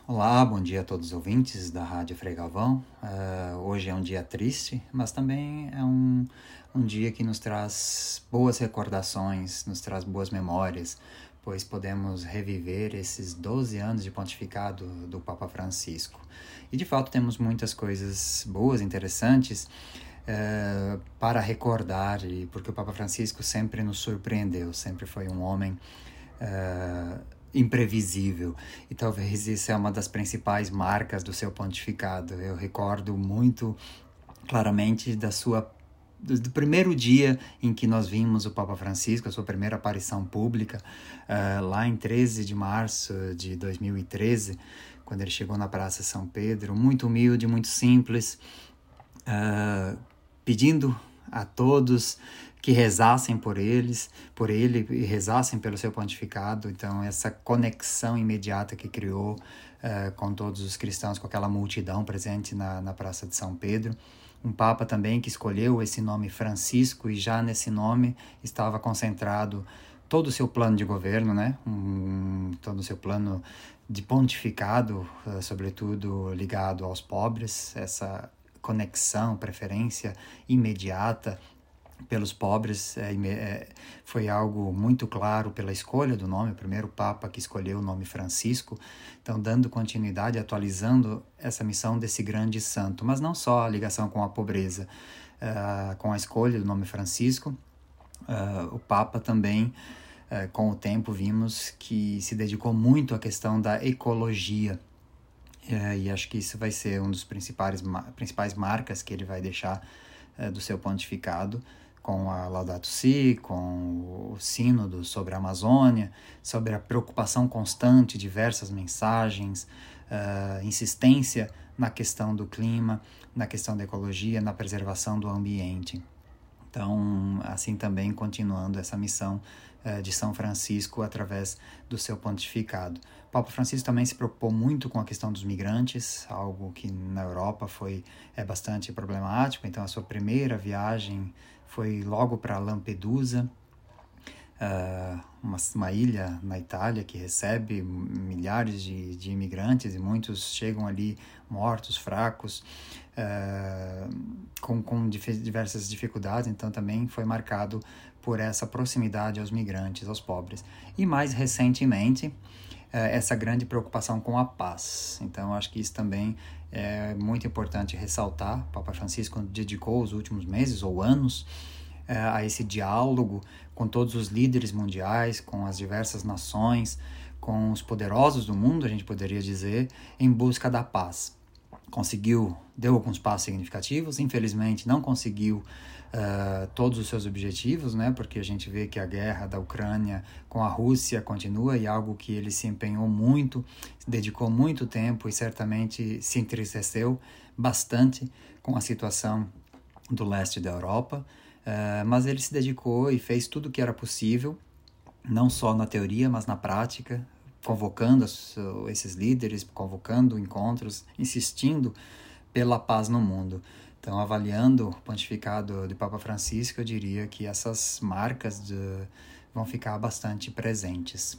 Olá, bom dia a todos os ouvintes da Rádio Frei Galvão. Hoje é um dia triste, mas também é um dia que nos traz boas recordações, nos traz boas memórias, pois podemos reviver esses 12 anos de pontificado do Papa Francisco. E de fato temos muitas coisas boas, interessantes, para recordar, porque o Papa Francisco sempre nos surpreendeu, sempre foi um homem imprevisível, e talvez isso é uma das principais marcas do seu pontificado. Eu recordo muito claramente do primeiro dia em que nós vimos o Papa Francisco, a sua primeira aparição pública, lá em 13 de março de 2013, quando ele chegou na Praça São Pedro, muito humilde, muito simples, pedindo a todos que rezassem por ele e rezassem pelo seu pontificado. Então, essa conexão imediata que criou com todos os cristãos, com aquela multidão presente na Praça de São Pedro. Um Papa também que escolheu esse nome Francisco, e já nesse nome estava concentrado todo o seu plano de governo, né? Todo o seu plano de pontificado, sobretudo ligado aos pobres, essa conexão, preferência imediata pelos pobres, foi algo muito claro pela escolha do nome, o primeiro Papa que escolheu o nome Francisco, então dando continuidade, atualizando essa missão desse grande santo, mas não só a ligação com a pobreza, com a escolha do nome Francisco, o Papa também, com o tempo, vimos que se dedicou muito à questão da ecologia, e acho que isso vai ser um dos principais marcas que ele vai deixar do seu pontificado, com a Laudato Si, com o sínodo sobre a Amazônia, sobre a preocupação constante, diversas mensagens, insistência na questão do clima, na questão da ecologia, na preservação do ambiente. Então, assim também continuando essa missão de São Francisco através do seu pontificado. O Papa Francisco também se preocupou muito com a questão dos migrantes, algo que na Europa é bastante problemático. Então, a sua primeira viagem foi logo para Lampedusa, uma ilha na Itália que recebe milhares de imigrantes, e muitos chegam ali mortos, fracos, com diversas dificuldades. Então também foi marcado por essa proximidade aos migrantes, aos pobres. E mais recentemente, essa grande preocupação com a paz. Então acho que isso também é muito importante ressaltar. O Papa Francisco dedicou os últimos meses ou anos a esse diálogo com todos os líderes mundiais, com as diversas nações, com os poderosos do mundo, a gente poderia dizer, em busca da paz. Deu alguns passos significativos, infelizmente não conseguiu todos os seus objetivos, né? Porque a gente vê que a guerra da Ucrânia com a Rússia continua, e algo que ele se empenhou muito, dedicou muito tempo, e certamente se entristeceu bastante com a situação do leste da Europa, mas ele se dedicou e fez tudo o que era possível, não só na teoria, mas na prática, convocando esses líderes, convocando encontros, insistindo pela paz no mundo. Então, avaliando o pontificado de Papa Francisco, eu diria que essas marcas vão ficar bastante presentes.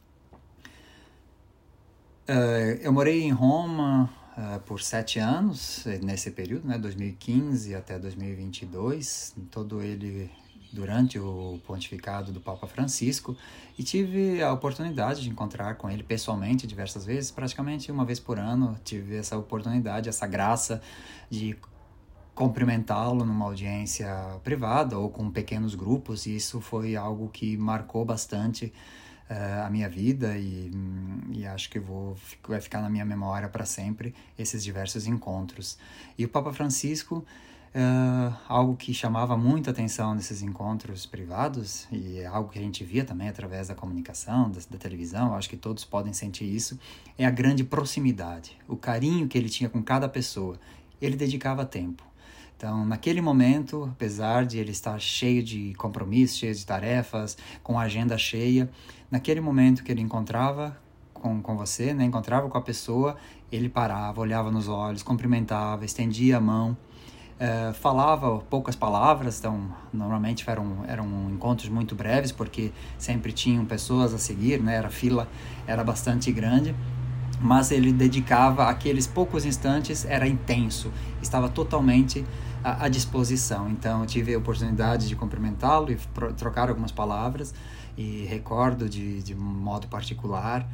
Eu morei em Roma por 7 anos, nesse período, né, 2015 até 2022, todo ele durante o pontificado do Papa Francisco, e tive a oportunidade de encontrar com ele pessoalmente diversas vezes, praticamente uma vez por ano tive essa oportunidade, essa graça de cumprimentá-lo numa audiência privada ou com pequenos grupos, e isso foi algo que marcou bastante a minha vida, e acho que vai ficar na minha memória para sempre esses diversos encontros. E o Papa Francisco, algo que chamava muita atenção nesses encontros privados, e é algo que a gente via também através da comunicação, da televisão, acho que todos podem sentir isso, é a grande proximidade, o carinho que ele tinha com cada pessoa. Ele dedicava tempo. Então, naquele momento, apesar de ele estar cheio de compromissos, cheio de tarefas, com a agenda cheia, naquele momento que ele encontrava com você, né, encontrava com a pessoa, ele parava, olhava nos olhos, cumprimentava, estendia a mão, falava poucas palavras. Então normalmente eram encontros muito breves, porque sempre tinham pessoas a seguir, né, a fila era bastante grande, mas ele dedicava aqueles poucos instantes, era intenso, estava totalmente à disposição. Então eu tive a oportunidade de cumprimentá-lo e trocar algumas palavras, e recordo de modo particular,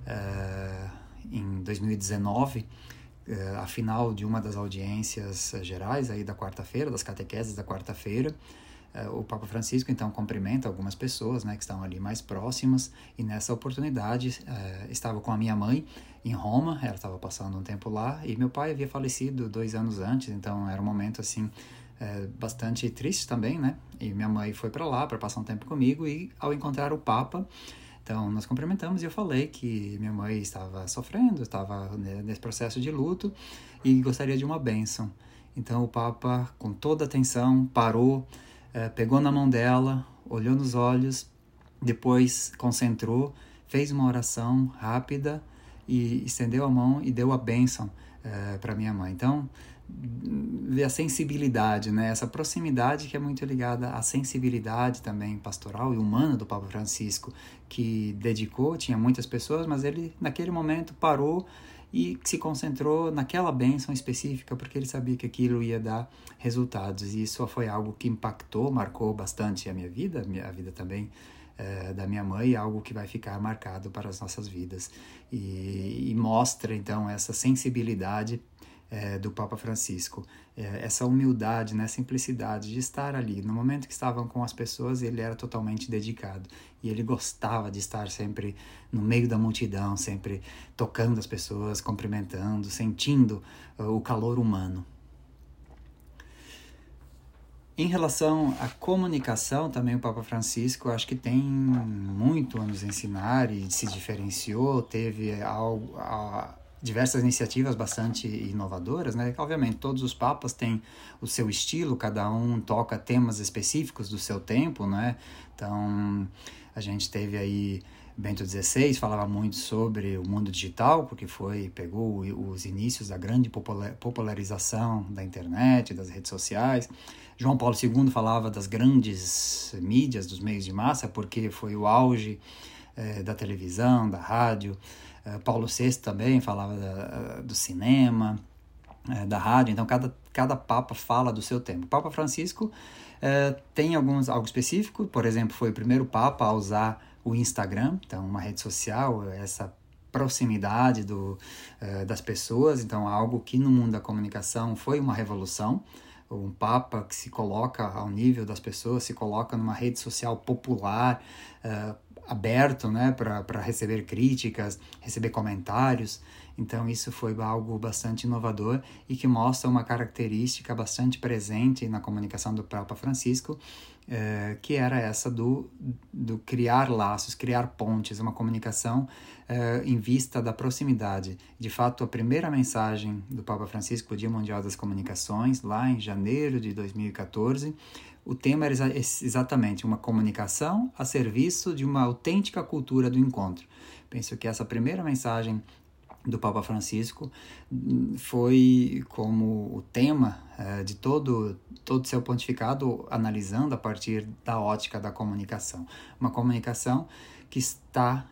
em 2019, a final de uma das audiências gerais aí da quarta-feira, das catequeses da quarta-feira, o Papa Francisco então cumprimenta algumas pessoas, né, que estão ali mais próximas, e nessa oportunidade estava com a minha mãe em Roma, ela estava passando um tempo lá, e meu pai havia falecido 2 anos antes, então era um momento assim bastante triste também, né, e minha mãe foi para lá para passar um tempo comigo, e ao encontrar o Papa, então nós cumprimentamos, e eu falei que minha mãe estava sofrendo, estava nesse processo de luto e gostaria de uma bênção. Então o Papa, com toda atenção, parou, pegou na mão dela, olhou nos olhos, depois concentrou, fez uma oração rápida e estendeu a mão e deu a bênção para minha mãe. Então, ver a sensibilidade, né? Essa proximidade que é muito ligada à sensibilidade também pastoral e humana do Papa Francisco, que dedicou, tinha muitas pessoas, mas ele naquele momento parou e se concentrou naquela bênção específica, porque ele sabia que aquilo ia dar resultados, e isso foi algo que impactou, marcou bastante a minha vida, a vida também da minha mãe, algo que vai ficar marcado para as nossas vidas, e mostra então essa sensibilidade do Papa Francisco, essa humildade, né, simplicidade de estar ali. No momento que estavam com as pessoas, ele era totalmente dedicado, e ele gostava de estar sempre no meio da multidão, sempre tocando as pessoas, cumprimentando, sentindo o calor humano. Em relação à comunicação, também o Papa Francisco acho que tem muito a nos ensinar e se diferenciou, teve diversas iniciativas bastante inovadoras, né? Obviamente todos os papas têm o seu estilo, cada um toca temas específicos do seu tempo, né? Então a gente teve aí Bento XVI, falava muito sobre o mundo digital, porque pegou os inícios da grande popularização da internet, das redes sociais. João Paulo II falava das grandes mídias, dos meios de massa, porque foi o auge da televisão, da rádio. Paulo VI também falava do cinema, da rádio. Então cada papa fala do seu tempo. O Papa Francisco tem algo específico, por exemplo, foi o primeiro papa a usar o Instagram, então uma rede social, essa proximidade das pessoas, então algo que no mundo da comunicação foi uma revolução. Um papa que se coloca ao nível das pessoas, se coloca numa rede social popular, aberto, né, para receber críticas, receber comentários. Então isso foi algo bastante inovador e que mostra uma característica bastante presente na comunicação do Papa Francisco, que era essa do criar laços, criar pontes, uma comunicação em vista da proximidade. De fato, a primeira mensagem do Papa Francisco, o Dia Mundial das Comunicações, lá em janeiro de 2014, o tema era exatamente uma comunicação a serviço de uma autêntica cultura do encontro. Penso que essa primeira mensagem do Papa Francisco foi como o tema de todo o seu pontificado, analisando a partir da ótica da comunicação. Uma comunicação que está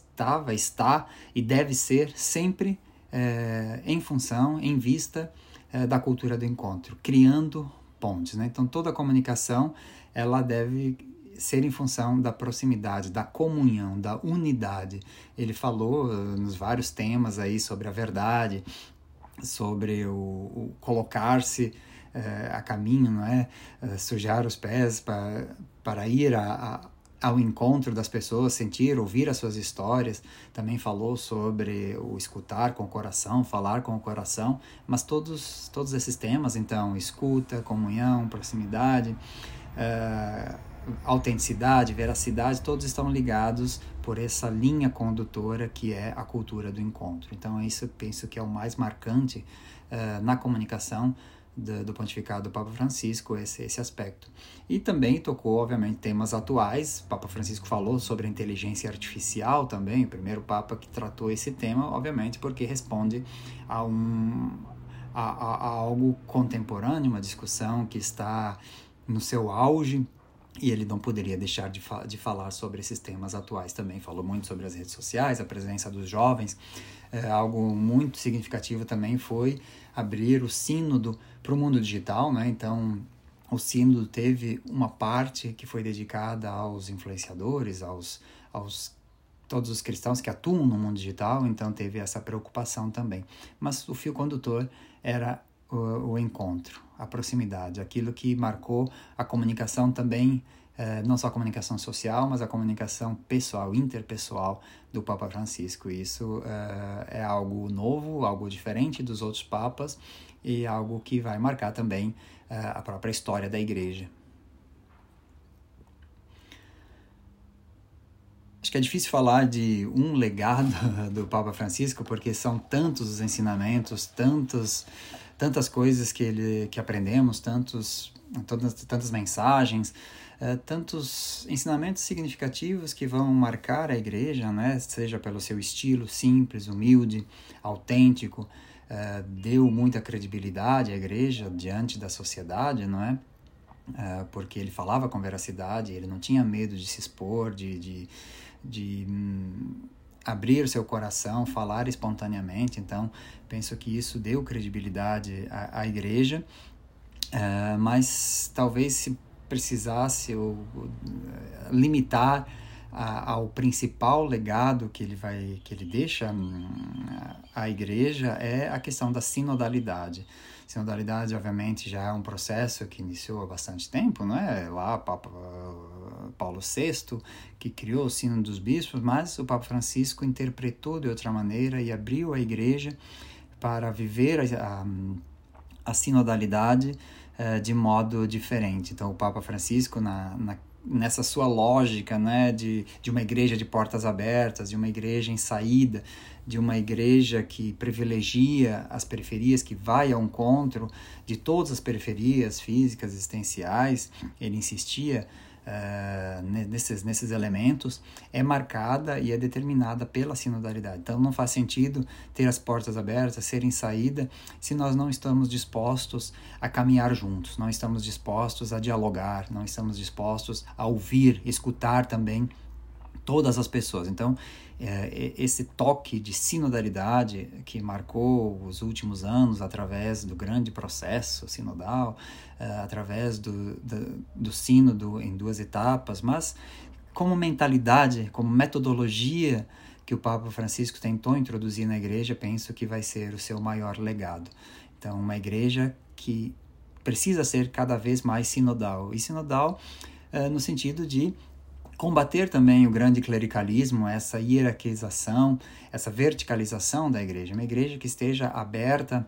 e deve ser sempre em função, em vista da cultura do encontro, criando pontes, né? Então toda a comunicação ela deve ser em função da proximidade, da comunhão, da unidade. Ele falou nos vários temas aí sobre a verdade, sobre o colocar-se a caminho, não é? Sujar os pés para ir ao encontro das pessoas, sentir, ouvir as suas histórias. Também falou sobre o escutar com o coração, falar com o coração, mas todos esses temas, então, escuta, comunhão, proximidade, autenticidade, veracidade, todos estão ligados por essa linha condutora que é a cultura do encontro. Então isso eu penso que é o mais marcante na comunicação do pontificado do Papa Francisco, esse aspecto. E também tocou, obviamente, temas atuais. O Papa Francisco falou sobre a inteligência artificial também, o primeiro Papa que tratou esse tema, obviamente, porque responde a algo contemporâneo, uma discussão que está no seu auge, E ele não poderia deixar de falar sobre esses temas atuais também. Falou muito sobre as redes sociais, a presença dos jovens. Algo muito significativo também foi abrir o sínodo para o mundo digital, né? Então, o sínodo teve uma parte que foi dedicada aos influenciadores, aos todos os cristãos que atuam no mundo digital, então teve essa preocupação também. Mas o fio condutor era o encontro, a proximidade, aquilo que marcou a comunicação também, não só a comunicação social, mas a comunicação pessoal, interpessoal do Papa Francisco. Isso é algo novo, algo diferente dos outros papas e algo que vai marcar também a própria história da Igreja. Acho que é difícil falar de um legado do Papa Francisco, porque são tantos os ensinamentos, tantas coisas que aprendemos, tantas mensagens, tantos ensinamentos significativos que vão marcar a Igreja, né? Seja pelo seu estilo simples, humilde, autêntico, deu muita credibilidade à Igreja diante da sociedade, não é? Porque ele falava com veracidade, ele não tinha medo de se expor, de abrir o seu coração, falar espontaneamente. Então, penso que isso deu credibilidade à Igreja, mas talvez se precisasse limitar ao principal legado que ele deixa à Igreja, é a questão da sinodalidade. Sinodalidade, obviamente, já é um processo que iniciou há bastante tempo, não é? Lá, Papa Paulo VI, que criou o Sínodo dos Bispos, mas o Papa Francisco interpretou de outra maneira e abriu a Igreja para viver a sinodalidade de modo diferente. Então, o Papa Francisco, nessa sua lógica, né, de uma igreja de portas abertas, de uma igreja em saída, de uma igreja que privilegia as periferias, que vai ao encontro de todas as periferias físicas, existenciais, ele insistia nesses elementos, é marcada e é determinada pela sinodalidade. Então não faz sentido ter as portas abertas, ser em saída, se nós não estamos dispostos a caminhar juntos, não estamos dispostos a dialogar, não estamos dispostos a ouvir, escutar também todas as pessoas. Então, esse toque de sinodalidade que marcou os últimos anos através do grande processo sinodal, através do sínodo em 2 etapas, mas como mentalidade, como metodologia que o Papa Francisco tentou introduzir na Igreja, penso que vai ser o seu maior legado. Então, uma Igreja que precisa ser cada vez mais sinodal. E sinodal no sentido de combater também o grande clericalismo, essa hierarquização, essa verticalização da Igreja. Uma Igreja que esteja aberta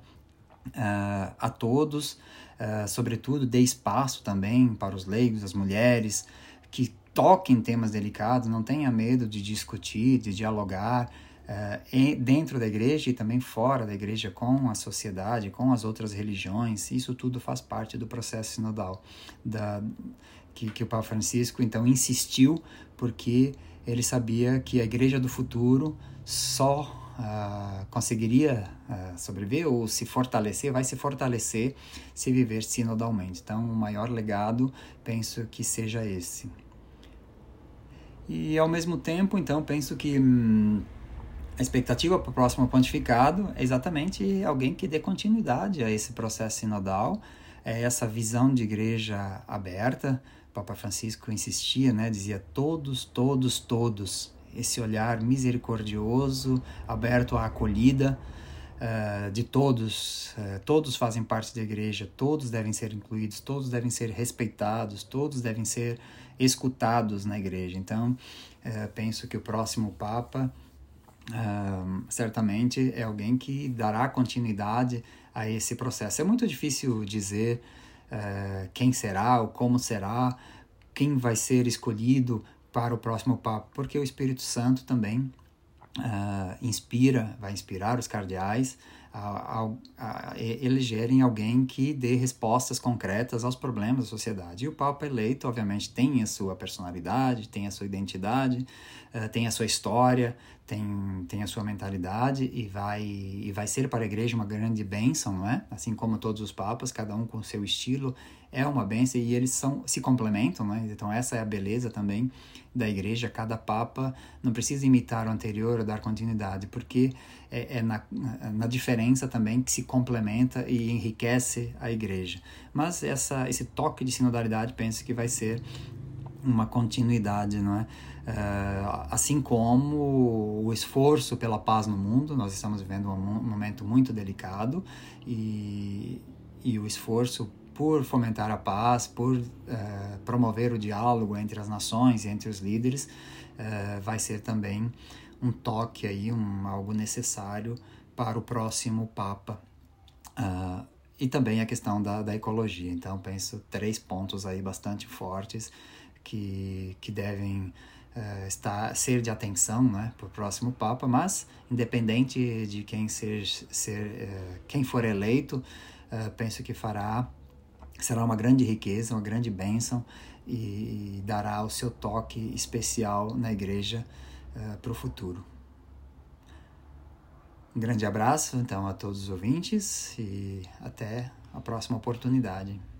a todos, sobretudo dê espaço também para os leigos, as mulheres, que toquem temas delicados, não tenha medo de discutir, de dialogar dentro da Igreja e também fora da Igreja com a sociedade, com as outras religiões. Isso tudo faz parte do processo sinodal que o Papa Francisco então insistiu, porque ele sabia que a Igreja do futuro só conseguiria sobreviver ou se fortalecer, vai se fortalecer se viver sinodalmente. Então, o maior legado, penso que seja esse. E, ao mesmo tempo, então, penso que a expectativa para o próximo pontificado é exatamente alguém que dê continuidade a esse processo sinodal, essa visão de igreja aberta. O Papa Francisco insistia, né, dizia todos, todos, todos, esse olhar misericordioso, aberto à acolhida de todos, todos fazem parte da igreja, todos devem ser incluídos, todos devem ser respeitados, todos devem ser escutados na igreja. Então, penso que o próximo Papa certamente é alguém que dará continuidade a esse processo. É muito difícil dizer quem será ou como será, quem vai ser escolhido para o próximo Papa, porque o Espírito Santo também vai inspirar os cardeais a elegerem alguém que dê respostas concretas aos problemas da sociedade. E o Papa eleito, obviamente, tem a sua personalidade, tem a sua identidade, tem a sua história, tem a sua mentalidade e vai ser para a igreja uma grande bênção, não é? Assim como todos os papas, cada um com seu estilo, é uma bênção e eles se complementam, né? Então essa é a beleza também da igreja. Cada papa não precisa imitar o anterior ou dar continuidade, porque é na diferença também que se complementa e enriquece a igreja. Mas esse toque de sinodalidade penso que vai ser uma continuidade, não é? Assim como o esforço pela paz no mundo, nós estamos vivendo um momento muito delicado e o esforço por fomentar a paz, por promover o diálogo entre as nações e entre os líderes, vai ser também um toque aí, algo necessário para o próximo Papa. E também a questão da ecologia. Então, penso 3 pontos aí bastante fortes que devem ser de atenção, né, para o próximo Papa, mas independente de quem quem for eleito, penso que será uma grande riqueza, uma grande bênção e dará o seu toque especial na igreja para o futuro. Um grande abraço, então, a todos os ouvintes e até a próxima oportunidade.